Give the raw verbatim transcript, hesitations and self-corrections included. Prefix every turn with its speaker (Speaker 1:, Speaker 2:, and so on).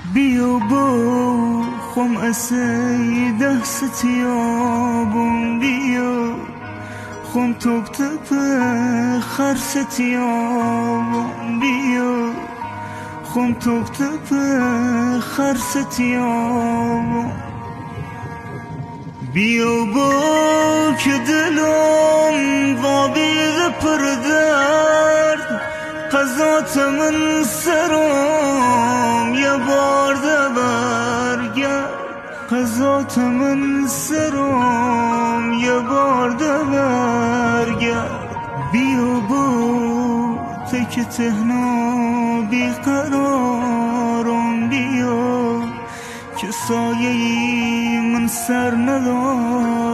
Speaker 1: بیا با خم اسیده ستیابم بیا خم توب تپ خر ستیابم بیا خم توب تپ خر ستیابم بیا با که دلم غابیغ پر درد قضات من سرم یه بار ده برگرد قضات من سرم یه بار ده برگرد بیا با تک تهنا بیقرارم بیا که سایه من سر ندارم